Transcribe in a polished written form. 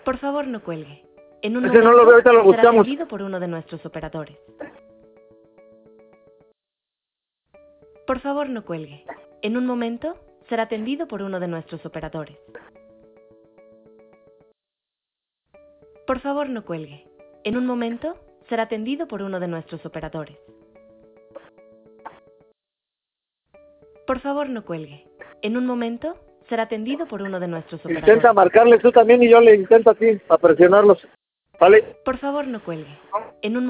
Por favor, no cuelgue. En un Ese no momento lo veo, ahorita lo será buscamos. atendido por uno de nuestros operadores. Por favor, no cuelgue. En un momento será atendido por uno de nuestros operadores. Por favor, no cuelgue. En un momento será atendido por uno de nuestros operadores. Por favor, no cuelgue. En un momento será atendido por uno de nuestros operadores. Intenta marcarles tú también y yo le intento a ti, para presionarlos. ¿Vale? Por favor, no cuelgue. En un